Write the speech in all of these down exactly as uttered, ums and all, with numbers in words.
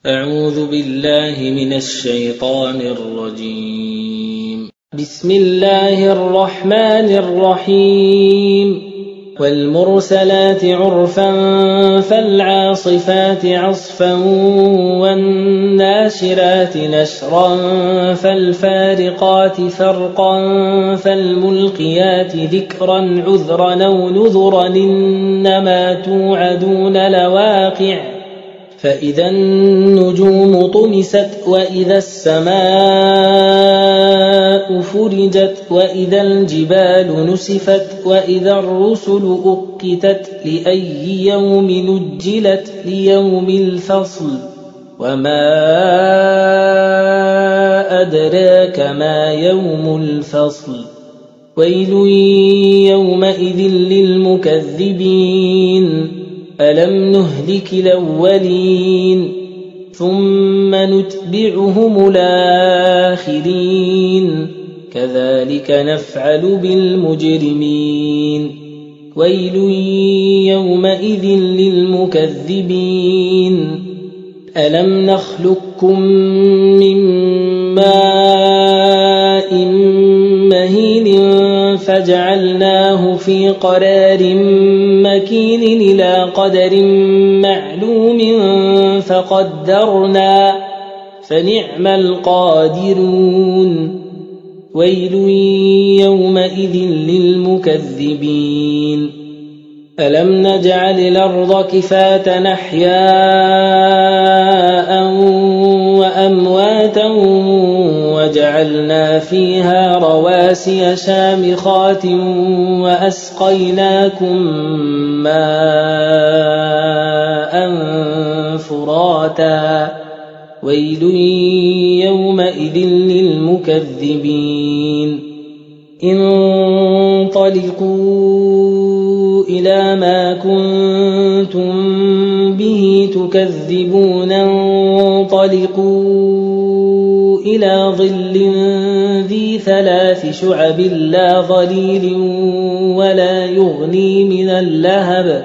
أعوذ بالله من الشيطان الرجيم. بسم الله الرحمن الرحيم. والمرسلات عرفا فالعاصفات عصفا والناشرات نشرا فالفارقات فرقا فالملقيات ذكرا عذرا أو نذرا إنما توعدون لواقع فإذا النجوم طمست وإذا السماء فرجت وإذا الجبال نسفت وإذا الرسل أقتت لأي يوم نجلت ليوم الفصل وما أدراك ما يوم الفصل ويل يومئذ للمكذبين ألم نهلك الأولين ثم نتبعهم الآخرين كذلك نفعل بالمجرمين ويل يومئذ للمكذبين ألم نخلقكم من ماء مهين فجعلناه في قرار مكين إلى قدر معلوم فقدرنا فنعم القادرون ويل يومئذ للمكذبين ألم نجعل الأرض كفاة أحياء وأمواتا وجعلنا فيها رواسي شامخات وأسقيناكم ماء فراتا ويل يومئذ للمكذبين انطلقوا إلى ما كنتم به تكذبون انطلقوا إلى ظل ذي ثلاث شعب لا ظليل ولا يغني من اللهب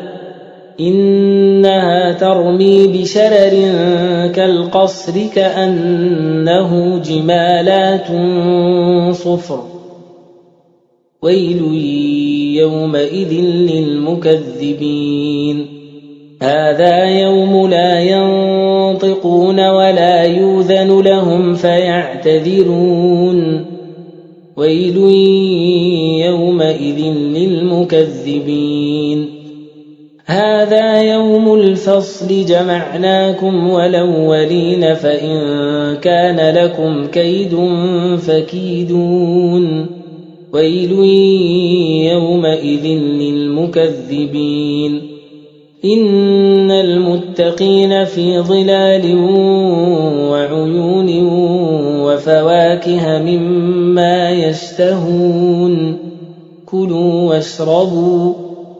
إنها ترمي بشرر كالقصر كأنه جمالات صفر ويل يومئذ للمكذبين هذا يوم لا ينطقون ولا يؤذن لهم فيعتذرون ويل يومئذ للمكذبين هذا يوم الفصل جمعناكم والأولين فإن كان لكم كيد فكيدون ويل يومئذ للمكذبين إن المتقين في ظلال وعيون وفواكه مما يشتهون كلوا واشربوا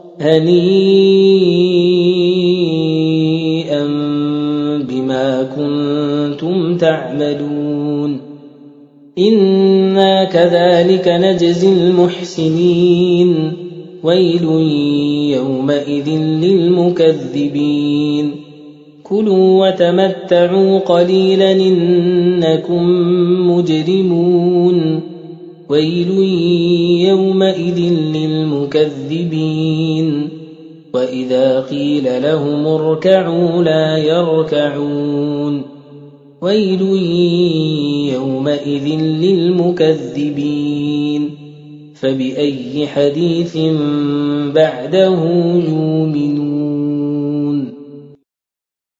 هنيئا بما كنتم تعملون إنا كذلك نجزي المحسنين ويل يومئذ للمكذبين كلوا وتمتعوا قليلا إنكم مجرمون ويل يومئذ للمكذبين وإذا قيل لهم اركعوا لا يركعون ويل يومئذ للمكذبين فبأي حديث بعده يؤمنون